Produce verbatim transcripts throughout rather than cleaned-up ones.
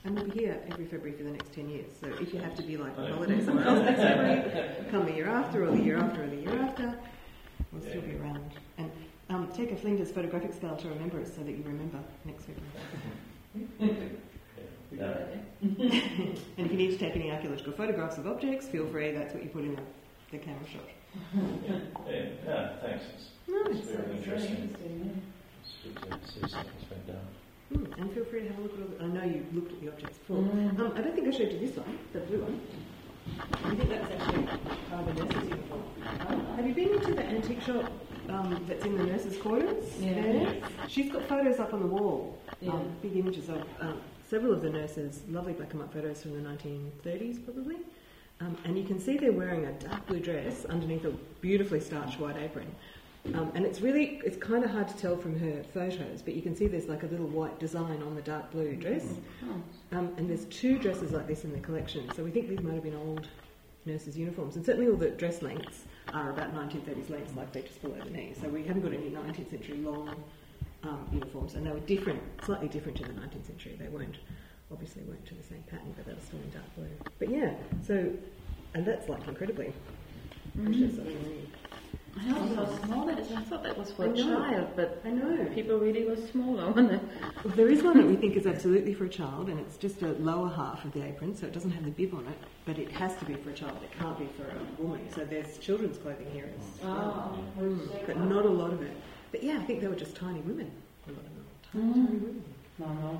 And we'll be here every February for the next ten years. So if you have to be like on holiday somewhere else next February, come the year after, or the year after, or the year after, we'll still be around. And um, take a Flinders photographic scale to remember us so that you remember next February. No. And if you need to take any archaeological photographs of objects, feel free, that's what you put in the, the camera shot. Yeah, yeah, no, thanks. It's, No, it's it's very very interesting. interesting, It's good to see something's been done. Mm, and feel free to have a look at all the, I know you looked at the objects before. Mm. Um, I don't think I showed you this one, the blue one. I think that's actually part of the nurse's uniform. Uh, have you been into the antique shop um, that's in the nurses' quarters? Yeah. There? She's got photos up on the wall, Yeah. um, big images of um, several of the nurses, lovely black and white photos from the nineteen thirties probably. Um, and you can see they're wearing a dark blue dress underneath a beautifully starched white apron. Um, and it's really, it's kind of hard to tell from her photos, but you can see there's like a little white design on the dark blue dress. Oh. Um, and there's two dresses like this in the collection, so we think these might have been old nurses' uniforms. And certainly all the dress lengths are about nineteen thirties lengths, like they're just below the knee. So we haven't got any nineteenth century long um, uniforms, and they were different, slightly different to the nineteenth century. They weren't, obviously weren't to the same pattern, but they were still in dark blue. But yeah, so, and that's like incredibly precious. Mm. I mean, really. I know how small that is. I thought that was for I a know. child, but I know. people really were smaller, weren't they? Well, there is one that we think is absolutely for a child, and it's just a lower half of the apron, so it doesn't have the bib on it, but it has to be for a child. It can't be for a woman. So there's children's clothing here as well. Oh. Mm, but not a lot of it. But yeah, I think they were just tiny women. A lot of them. Tiny, Mm. tiny women. No, no.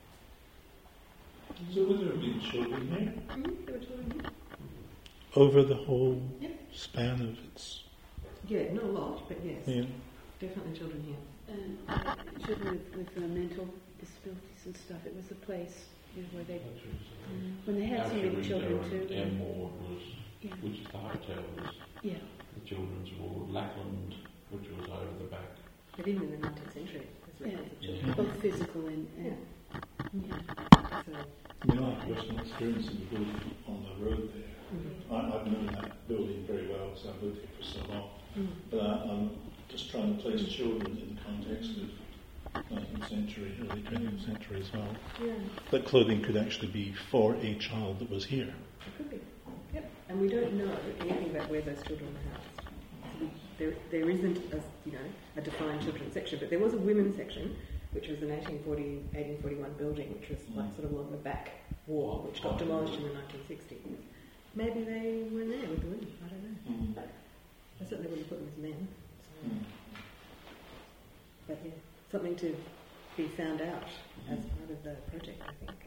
So would there have been children here? Mm, there were children here. Over the whole Yep. span of its... Yeah, not a lot, but yes, Yeah. definitely children here. And uh, children with, with uh, mental disabilities and stuff, it was a place, you know, where they, when they had so many children too. M ward was, Yeah. which is the hotel, was Yeah. the children's ward. Lackland, which was over the back. But even in the nineteenth century, there's Yeah. records of children. Both physical and, and yeah. So, I mean, I have personal experience in the building on the road there. mm, I, I've known that building very well because I've lived here for so long. mm. But I, I'm just trying to place children in the context of nineteenth century, early twentieth century as well. Yeah, That clothing could actually be for a child that was here. it could be. Yep. And we don't know anything about where those children were housed. So we, there, there isn't a, you know, a defined children's section, but there was a women's section, which was an eighteen forty, eighteen forty-one building, which was like sort of along the back wall, which got demolished in the nineteen sixties. Maybe they were there with the women. I don't know. I certainly wouldn't put them as men. So. But yeah, something to be found out as part of the project, I think.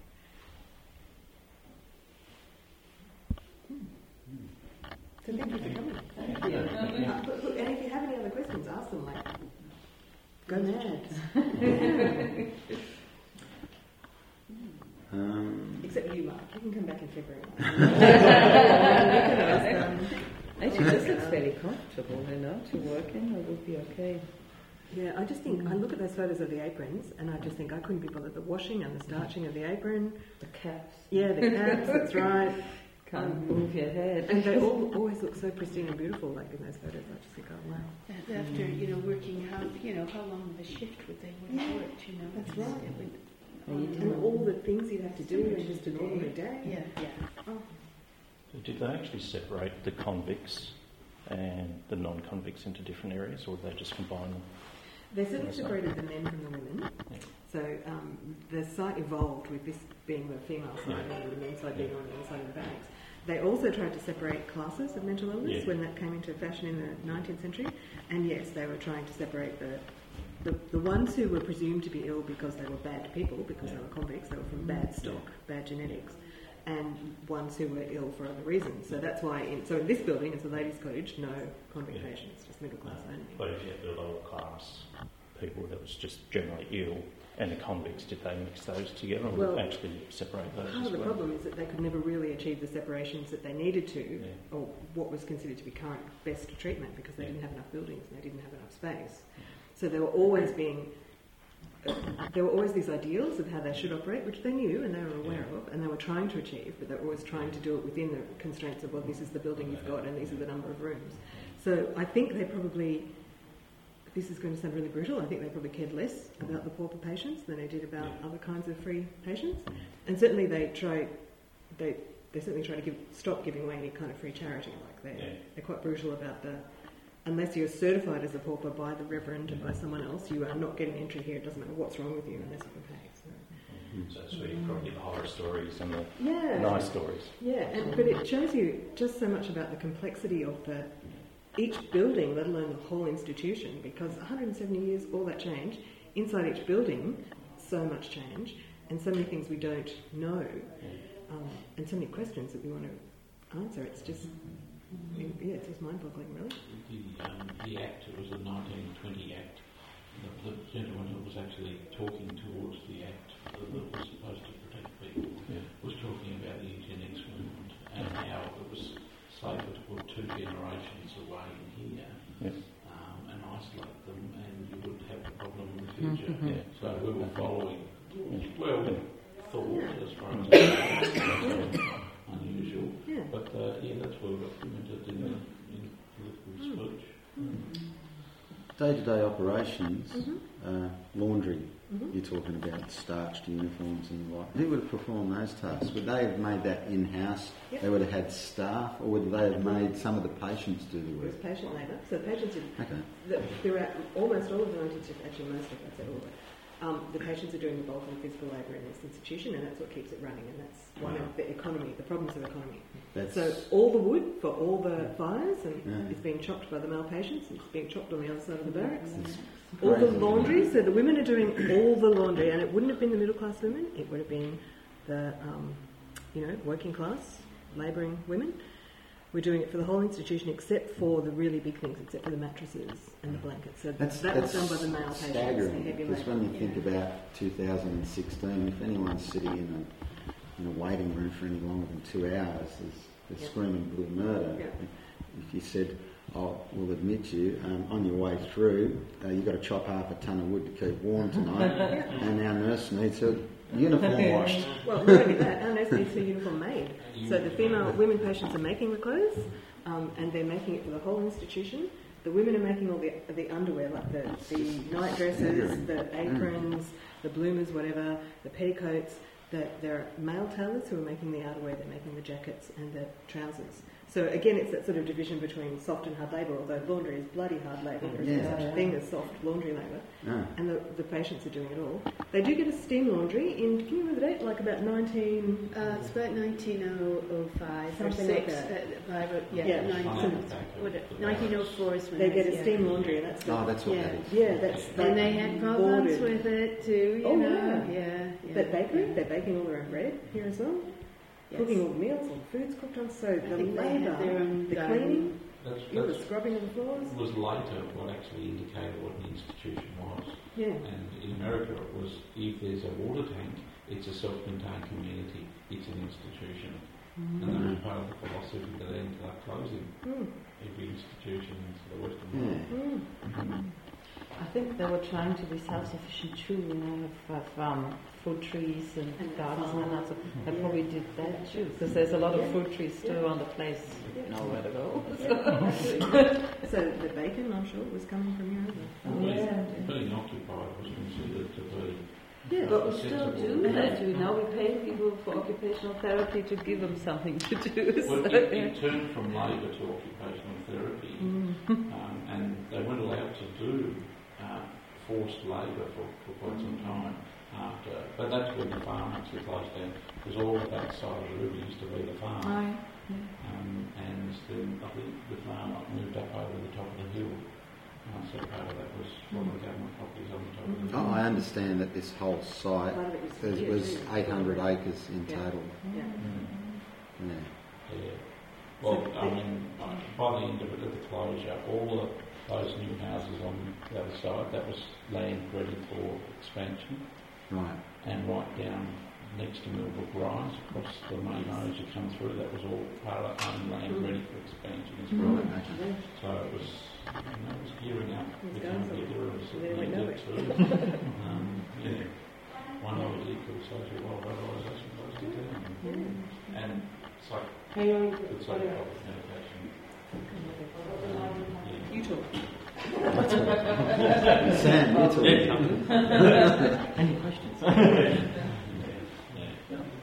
So thank you for coming. Thank you. Uh, but look, and if you have any other questions, ask them. Like, go mad. Um, Except you, Mark. You can come back in February. Actually, this looks fairly comfortable, you know, to work in. It would be okay. Yeah, I just think, I look at those photos of the aprons, and I just think I couldn't be bothered. The washing and the starching of the apron. The caps. Yeah, the caps, that's right. Can't Um, move your head. And they all always look so pristine and beautiful, like in those photos. I just think, oh wow. And after, you know, working how, you know, how long of a shift would they would have worked, you know? That's right. It would, And all the things you'd have to do in just an ordinary day. yeah, yeah. Oh. So did they actually separate the convicts and the non-convicts into different areas, or did they just combine them? They certainly separated the men from the women. Yeah. So um, the site evolved with this being the female side Yeah. and the men's side being on the other side of the barracks. They also tried to separate classes of mental illness Yeah. when that came into fashion in the nineteenth century. And yes, they were trying to separate the, the the ones who were presumed to be ill because they were bad people, because Yeah. they were convicts, they were from bad stock, bad genetics, and ones who were ill for other reasons. So that's why, in, so in this building, it's a ladies' cottage, no convict Yeah. patients, just middle class only. But if you had the lower class people that was just generally ill, and the convicts, did they mix those together, or Well, actually separate those Part as of the well? problem is that they could never really achieve the separations that they needed to, Yeah. or what was considered to be current best treatment, because they Yeah. didn't have enough buildings and they didn't have enough space. So they were always being, uh, there were always these ideals of how they should operate, which they knew and they were aware Yeah. of, and they were trying to achieve, but they were always trying to do it within the constraints of, well, this is the building you've got and these are the number of rooms. So I think they probably, this is going to sound really brutal, I think they probably cared less about the pauper patients than they did about Yeah. other kinds of free patients. and certainly they try, they they certainly try to give, stop giving away any kind of free charity. Like they're Yeah. they're quite brutal about the. Unless you're certified as a pauper by the Reverend or by someone else, you are not getting entry here. It doesn't matter what's wrong with you unless you can pay. So. So that's where you probably get the horror stories and the Yeah. nice stories. Yeah, and, but it shows you just so much about the complexity of the each building, let alone the whole institution, because one hundred seventy years, all that change, inside each building, so much change, and so many things we don't know, um, and so many questions that we want to answer. It's just, yeah, it's just mind-boggling, really. The, um, the Act, it was the nineteen twenty Act. The, the gentleman who was actually talking towards the Act that was supposed to protect people Yeah. was talking about the eugenics movement and how it was safer to put two generations away in here Yeah. um, and isolate them, and you would have a problem in the future. Yeah. So we were following, well, thought as far as unusual. Yeah. But uh, yeah, that's well documented in the in political speech. Day-to-day operations, Mhm. uh, laundry, Mhm. you're talking about starched uniforms and the like. Who would have performed those tasks? Would they have made that in-house? Yep. They would have had staff, or would they have made some of the patients do the It was work? patient labour. So the patients did, Okay. the, throughout almost all of the nineteen sixties, actually most of it, I'd say all of it, um, the patients are doing the bulk of the physical labour in this institution, and that's what keeps it running, and that's one of the economy, the problems of economy. That's So all the wood for all the fires and Yeah. is being chopped by the male patients, it's being chopped on the other side of the barracks. that's All the crazy. laundry, so the women are doing all the laundry, and it wouldn't have been the middle class women, it would have been the, um, you know, working class, labouring women. We're doing it for the whole institution except for the really big things, except for the mattresses and the blankets. So That's, that that's was done by the male patients, the staggering, heavy because labour. when you think about two thousand sixteen, if anyone's sitting in a, in a waiting room for any longer than two hours, there's, there's Yeah. screaming blue murder. Yeah. If you said, oh, we'll admit you, um, on your way through, uh, you've got to chop half a tonne of wood to keep warm tonight, and our nurse needs her uniform washed. Well, not only that, our nurse needs her uniform made. So the female women patients are making the clothes, um, and they're making it for the whole institution. The women are making all the the underwear, like the, the night dresses, the aprons, the bloomers, whatever, the petticoats. The, there are male tailors who are making the outerwear, they're making the jackets and the trousers. So again, it's that sort of division between soft and hard labour, although laundry is bloody hard labour. There is no Yeah. such a thing as soft laundry labour. No. And the, the patients are doing it all. They do get a steam laundry in, can you remember the date? Like about nineteen... Uh, it's about nineteen oh five or Something like six. that. Uh, five or, yeah, Yeah. nineteen, what, nineteen oh four is when They I- get a yeah. steam laundry, and that's the... Oh, that's what Yeah. that is. Yeah, that's... And they had problems boarded. with it too, you Oh, know. yeah. Yeah, yeah. But bakery, they're baking all their own bread here as well. Yes. Cooking all the meals, all the food's cooked on. So I the think they had labour, their own the garden. cleaning, That's, you know, the that's scrubbing of the floors. was later what actually indicated what an institution was. Yeah. And in America it was, if there's a water tank, it's a self-contained community, it's an institution. And that was part of the philosophy that ended up closing Mm. every institution into the Western Yeah. world. Mm. I think they were trying to be self-sufficient too, you know, have, have um, fruit trees and, And gardens and farm. that. So they probably did that too, because there's a lot of Yeah. fruit trees still Yeah. on the place. Yeah. Nowhere to go. So the bacon, I'm sure, was coming from here. Well, being, Yeah. being occupied was considered to be Yeah, But we still sensible. do that. You know, we pay people for occupational therapy to give them something to do. Well, So, it, yeah. it turned from labour to occupational therapy, um, and they weren't allowed to do uh, forced labour for, for quite some time after. But that's when the farm actually closed down, because all of that side of the river used to be the farm. Aye. Um, and then I think the farm moved up over the top of the hill. Uh, so part of that was one of the government properties on the top of the Oh, hill. I understand that this whole site Part of it was there here was too. eight hundred acres in Yeah. total. Yeah. Yeah. Yeah. Well, I mean, uh, by the end of it, at the closure, all of those new houses on the other side, that was land ready for expansion. Right. And right down next to Millbrook Rise, across the main roads you come through, that was all part of own land ready for expansion as well. Right. Okay. So it was, you know, it was gearing up. It was We going can't somewhere. get there, it was They might know needed it. to. um, yeah. One of the equal social revitalisation goes to town. And it's like, it's like public medication. Um, yeah. You talk. Sam, you talk. Any questions? Yeah.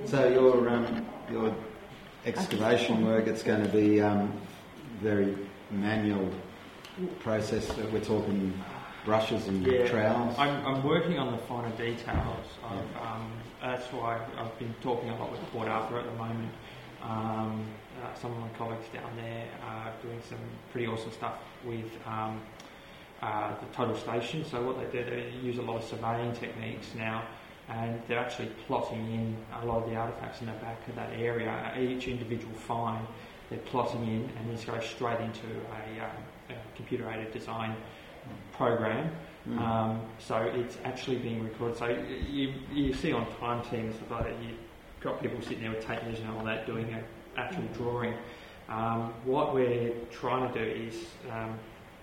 So your um, your excavation work, it's going to be um, very manual process. We're talking brushes and Yeah, trowels. I'm, I'm working on the finer details. Of, um, that's why I've been talking a lot with Port Arthur at the moment. Um, uh, some of my colleagues down there are doing some pretty awesome stuff with um, uh, the total station. So what they do, they use a lot of surveying techniques now, and they're actually plotting in a lot of the artefacts in the back of that area. Each individual find, they're plotting in, and this goes straight into a, um, a computer-aided design program. Mm. Um, so it's actually being recorded. So you you see on Time Team and stuff like that, you've got people sitting there with tape measures and all that doing an actual drawing. Um, what we're trying to do is um,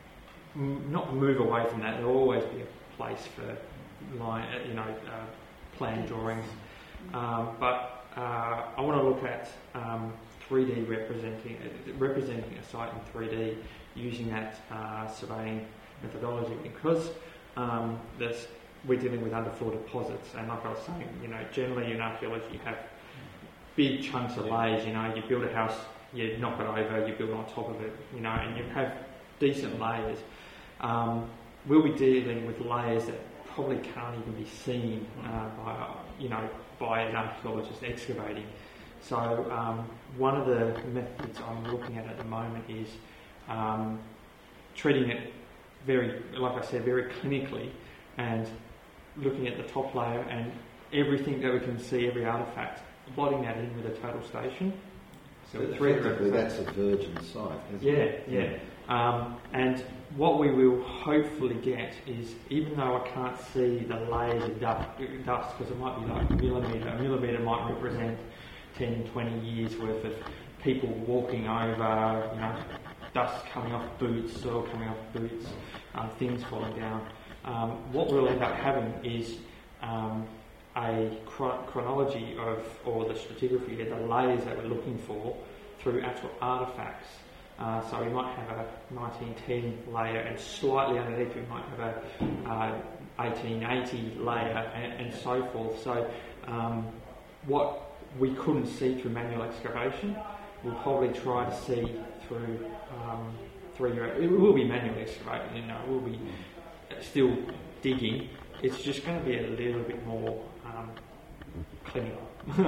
m- not move away from that. There'll always be a place for line, you know, uh, plan drawings. Um, but uh, I want to look at um, three D representing uh, representing a site in three D using that uh, surveying methodology, because um, this, we're dealing with underfloor deposits, and like I was saying, you know, generally in archaeology you have big chunks of layers. You know, you build a house, you knock it over, you build on top of it, you know, and you have decent layers. Um, we'll be dealing with layers that probably can't even be seen uh, by, you know, by an archaeologist excavating. So um, one of the methods I'm looking at at the moment is um, treating it very, like I said, very clinically, and looking at the top layer and everything that we can see, every artefact, plotting that in with a total station. So effectively that's a virgin site, isn't yeah, it? Yeah, yeah. Um, and what we will hopefully get is, even though I can't see the layers of dust, because it might be like a millimetre, a millimetre might represent ten, twenty years worth of people walking over, you know, dust coming off boots, soil coming off boots, um, things falling down. Um, what we'll end up having is um, a chron- chronology of, or the stratigraphy, the layers that we're looking for through actual artefacts. Uh, so we might have a nineteen ten layer, and slightly underneath we might have a uh, eighteen eighty layer, and, and so forth. So um, what we couldn't see through manual excavation, we'll probably try to see through um, three year. It will be manual excavating, you know, we'll be still digging. It's just going to be a little bit more um, clinical.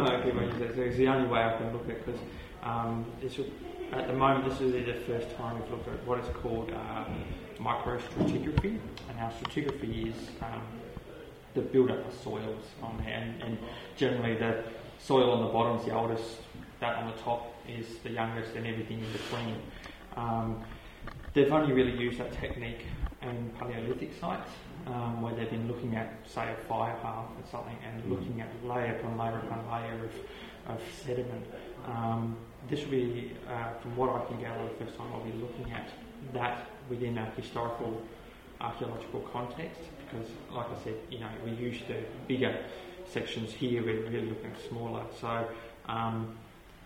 It's the only way I can look at it, because um, this will, at the moment this is the first time we've looked at what is called uh, microstratigraphy, and our stratigraphy is um, the build-up of soils on there, and, and generally the soil on the bottom is the oldest, that on the top is the youngest, and everything in between. Um, they've only really used that technique in Paleolithic sites, um, where they've been looking at, say, a fire path or something, and looking at layer upon layer upon layer of, of sediment. Um, this will be, uh, from what I can gather, the first time I'll be looking at that within a historical archaeological context, because, like I said, you know, we used to bigger sections. Here we're really looking at smaller. So um,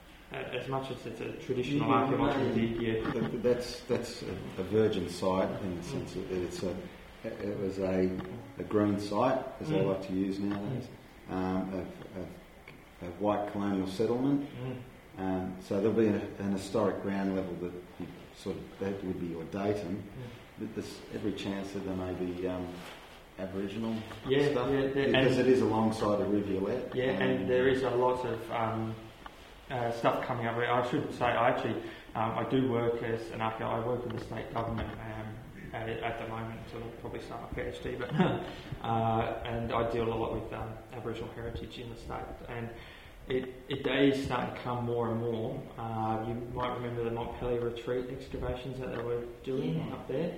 as much as it's a traditional yeah, archaeological dig, yeah. That, that's that's a, a virgin site in the sense that it's a it was a, a green site, as mm. I like to use nowadays, um, of, of, of white colonial settlement. Mm. Um, so there'll be an, an historic ground level that you sort of, that would be your datum. Mm. But there's every chance that there may be um, Aboriginal yeah, stuff, yeah, because it is alongside a rivulet. Yeah, um, and there is a lot of um, uh, stuff coming up. I should say, I actually, um, I do work as an archaeologist. I work in the state government um, at, at the moment, so I'll probably start my PhD, but uh, and I deal a lot with um, Aboriginal heritage in the state, and it, it is starting to come more and more. Uh, you might remember the Montpellier retreat excavations that they were doing yeah. up there.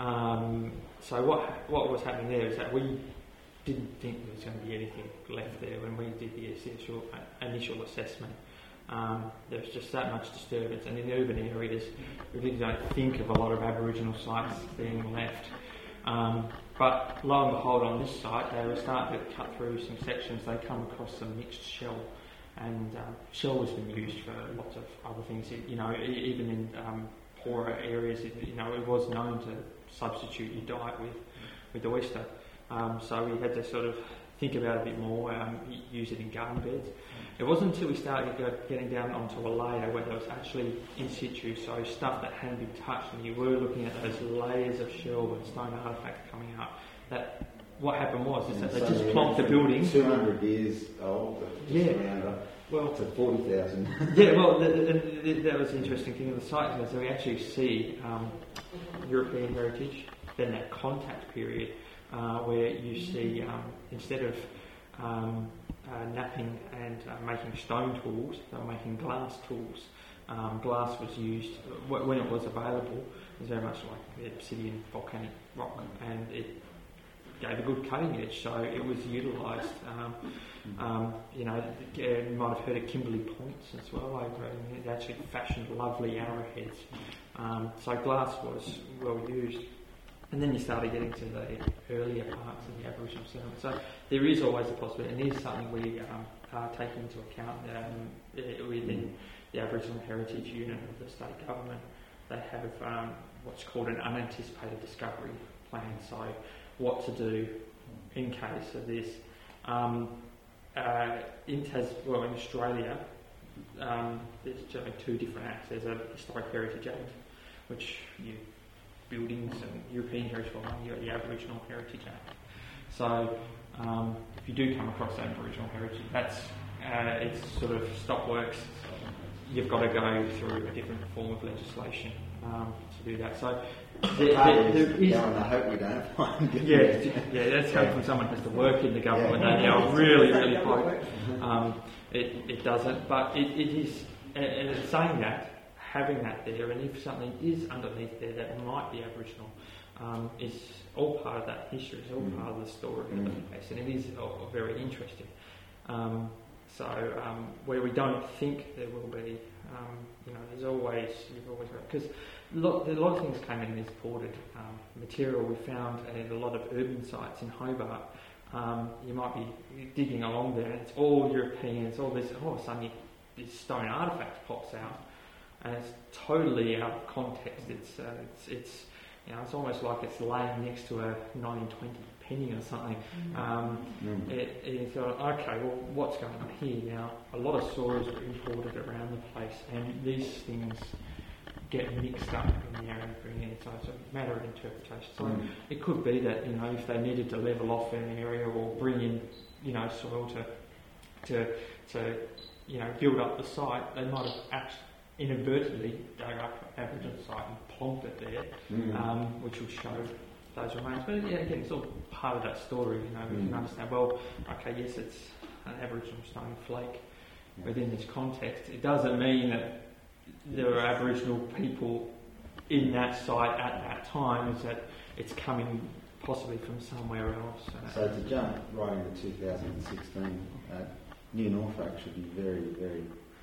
Um, so what what was happening there is that we didn't think there was going to be anything left there when we did the initial, initial assessment. Um, there was just that much disturbance, and in urban areas we really don't think of a lot of Aboriginal sites being left. Um, but lo and behold, on this site they were starting to cut through some sections. They come across some mixed shell, and um, shell has been used for lots of other things. It, you know, even in um, poorer areas, it, you know, it was known to substitute your diet with with oyster. Um, so we had to sort of think about it a bit more, um, use it in garden beds. It wasn't until we started getting down onto a layer where there was actually in situ, so stuff that hadn't been touched, and you were looking at those layers of shell and stone artefacts coming up, that what happened was is that they so just plonked the building. two hundred years old, but just Yeah. around up Well, to forty thousand. yeah, well, the, the, the, that was the interesting thing of the site, is that we actually see um, European heritage, then that contact period, uh, where you see, um, instead of um, uh, napping and uh, making stone tools, they were making glass tools. Um, glass was used, w- when it was available, it was very much like the obsidian volcanic rock, and it gave a good cutting edge, so it was utilised. Um, um, you know, you might have heard of Kimberley points as well. Over it. They actually fashioned lovely arrowheads. Um, so glass was well used. And then you started getting to the earlier parts of the Aboriginal settlement. So there is always a possibility, and it is something we um, are taking into account um, within the Aboriginal Heritage Unit of the state government. They have um, what's called an unanticipated discovery plan, so what to do in case of this. Um, uh, in Tas- well, in Australia, um, there's generally two different acts. There's a Historic Heritage Act, which you buildings and European Heritage Law, you've got the Aboriginal Heritage Act. So um, if you do come across Aboriginal heritage, that's uh, it's sort of stop works. You've got to go through a different form of legislation um, to do that. So there, there, there is. Yeah, and I hope we don't find it. Yeah, yeah, that's coming from someone who has to work in the government. Yeah. And you know, really, really hope um, it, it doesn't. But it, it is. And uh, saying that, having that there, and if something is underneath there that might be Aboriginal, um, is all part of that history. It's all mm. part of the story mm. of the place, and it is all very interesting. Um, so um, where we don't think there will be, um, you know, there's always you've always got because a lot, a lot of things came in as ported um, material. We found at a lot of urban sites in Hobart. Um, you might be digging along there, and it's all European. It's all this. All of a sudden, you, this stone artefact pops out. And it's totally out of context. It's, uh, it's, it's, you know, it's almost like it's laying next to a nineteen twenty penny or something. Um, mm. it, it thought, okay, well, what's going on here now? A lot of sawyers were imported around the place, and these things get mixed up in the area and bring in. So it's a matter of interpretation. So mm. it could be that, you know, if they needed to level off an area or bring in, you know, soil to, to, to, you know, build up the site, they might have actually inadvertently dug up Aboriginal site and plonked it there, mm. um, which will show those remains. But yeah, again, it's all part of that story. You know, we mm. can understand. Well, okay, yes, it's an Aboriginal stone flake yeah. within this context. It doesn't mean that there are Aboriginal people in that site at that time. Is that it's coming possibly from somewhere else. Uh, so to jump right into two thousand sixteen, uh, New Norfolk should be very, very.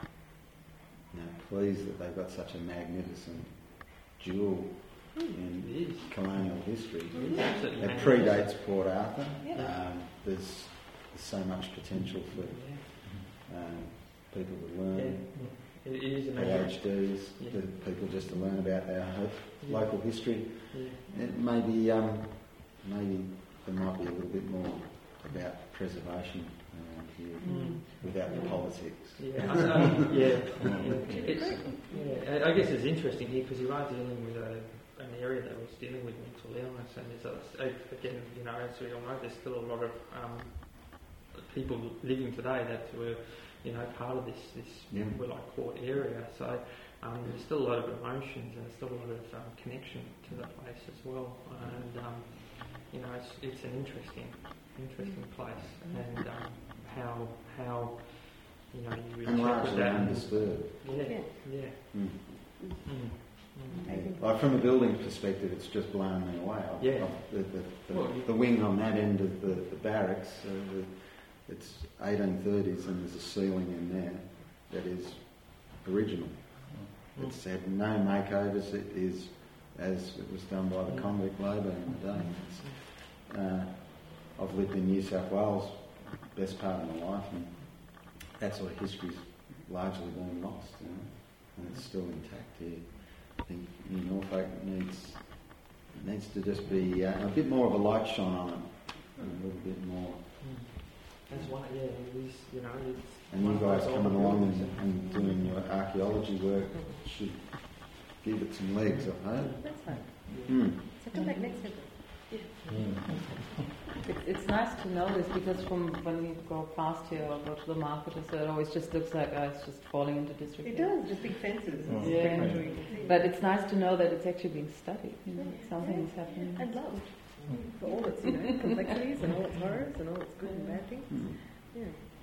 You know, pleased that they've got such a magnificent jewel in colonial history. It, it predates Port Arthur. Yeah. Um, there's, there's so much potential for um, people to learn. Yeah. It is PhDs, yeah. for people just to learn about our yeah. local history. Yeah. It maybe, um, maybe there might be a little bit more about preservation around here mm. without the politics. Yeah, um, yeah. It's, yeah. I guess it's interesting here because you are dealing with a, an area that was dealing with mental illness, and there's a, again, you know, as we all know, there's still a lot of um, people living today that were, you know, part of this this yeah. we're like court area. So um, there's still a lot of emotions and there's still a lot of um, connection to the place as well. And um, you know, it's it's an interesting interesting place, and um, how how. You know, you and largely undisturbed. Yeah, yeah. yeah. Mm. Mm. Mm. Yeah. Like from a building perspective, it's just blown me away. I've, yeah. I've, the, the, the, well, the wing on that end of the, the barracks, uh, the, it's eighteen thirties, and there's a ceiling in there that is original. Mm. It's had no makeovers. It is as it was done by the convict labour in the day. It's, uh, I've lived in New South Wales best part of my life, and that sort of history's largely been lost, you know, and it's still intact here. I think New Norfolk needs needs to just be uh, a bit more of a light shone on it, and a little bit more That's one. Yeah, it is. You know, it's. And you one of guys those coming older along buildings. and, and doing your archaeology work should give it some legs, I hope. That's fine. Hmm. So come back next week. It's, it's nice to know this because from when you go past here or go to the market or so, it always just looks like oh, it's just falling into disrepair. It does, just big fences. Mm. It's Yeah. pretty much what you can see. But it's nice to know that it's actually being studied. You know, something is happening. And loved for all its, you know, complexities and all its horrors and all its good and bad things. Hmm. Yeah.